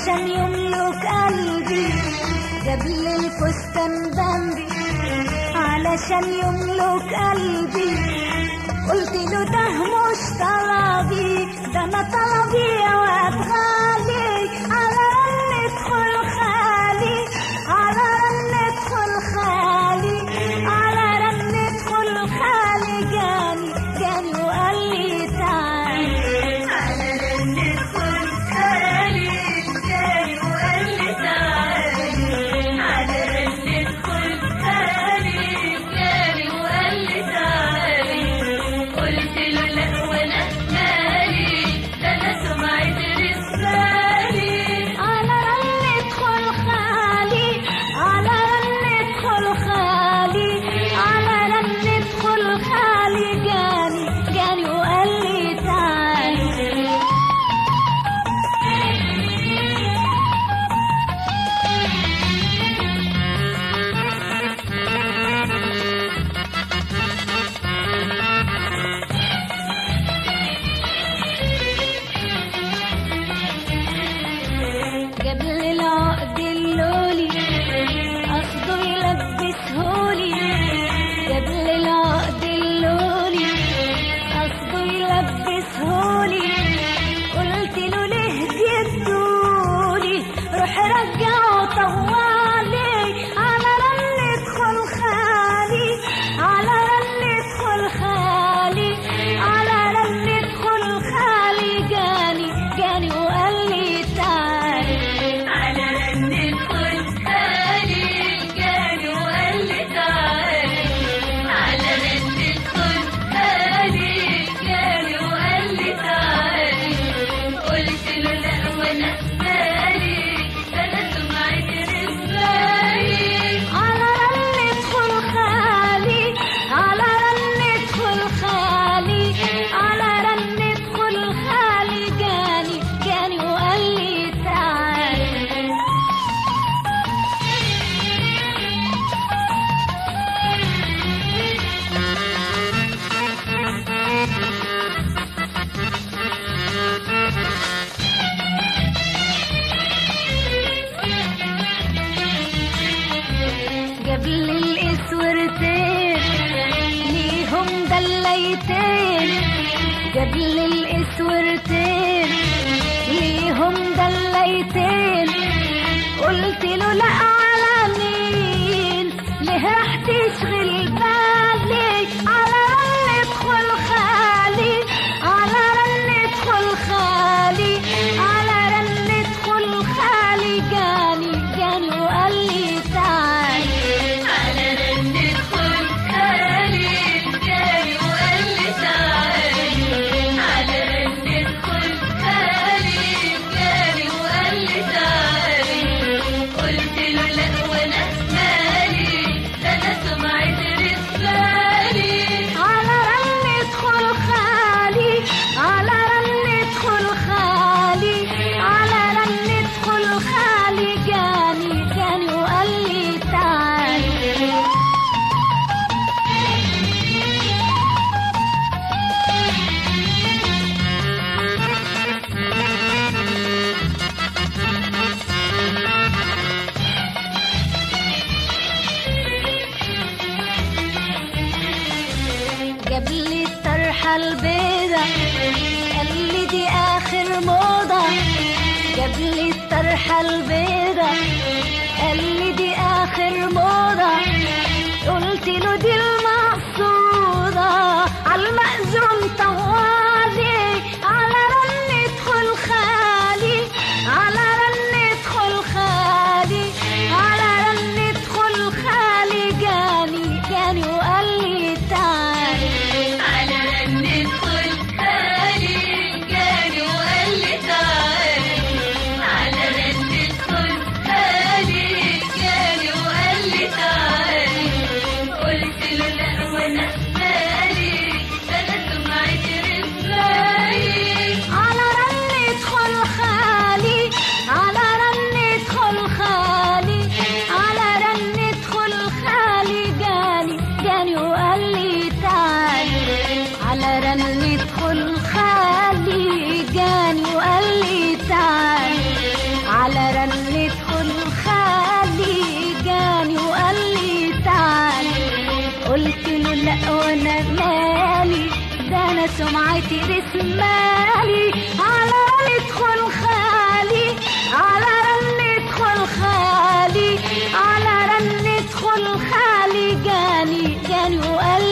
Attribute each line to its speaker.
Speaker 1: علشان يملك قلبي، جابلي الفستان بامبي علشان يملك قلبي. قلت له ده مش طلبي، ده انا طلبي يا واد غالي، على ندخل خالي، على ندخل خالي، على ندخل خالي. جاني وقال لي تعالي، على ندخل خالي، جاني وقال لي تعالي، على ندخل خالي، جاني وقال لي تعالي. قلت له لا وانا مالي، ده انا سمعت رسالي، على ندخل خالي، على ندخل خالي، على ندخل خالي. جاني وقال لي تعالي. جابلي العقد اللولي قصده يلبسهولي، جابلي العقد اللولي قصده يلبسهولي. قلت له ليه جدولي، روح رجعه طوالي، على ندخل خالي، على ندخل خالي، على ندخل خالي. جاني وقال لي تعالي، على ندخل خالي، جاني وقال لي تعالي، على ندخل خالي، جاني وقال لي تعالي. قلت له لا وانا مالي، ده انا سمعت رسالي، على ندخل خالي، على ندخل خالي، على ندخل خالي. جاني وقال لي تعالي. جابلي الاسورتين ليهم دليتين، جابلي الاسورتين ليهم دليتين. قلت له لا على مين، ليه راح تشغل بالي، على ندخل خالي، على ندخل خالي، على ندخل خالي. جاني وقال لي تعالي، على ندخل خالي، جاني وقال لي تعالي، على ندخل خالي، جاني وقال لي تعالي. قلت له لا وانا مالي، ده انا سمعت رسالي، على ندخل خالي، على ندخل خالي، على ندخل خالي. جاني وقال لي تعالي. جابلي الطرحة البيضة قال لي دي آخر موضة، جابلي الطرحة البيضة قال لي دي آخر موضة. قلت له دي المقصودة، عالمأذون طوالي، على ندخل خالي، على ندخل خالي، على ندخل خالي. جاني وقال لي تعالي، على ندخل خالي، جاني وقال لي تعالي، على ندخل خالي، جاني وقال لي تعالي. قلت له لا سمعتي رسمالي على ندخل خالي على ندخل خالي على ندخل خالي جاني وقال